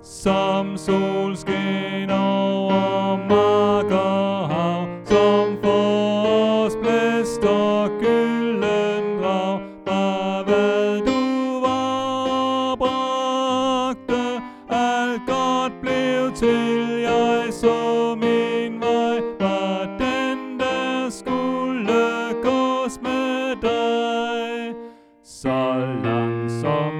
Som solskin over mark og hav, som forårsblæst og gylden drag. Bare hvad du var bragte, alt godt blev til. Jeg så min vej, var den der skulle gås med dig. Så langsomt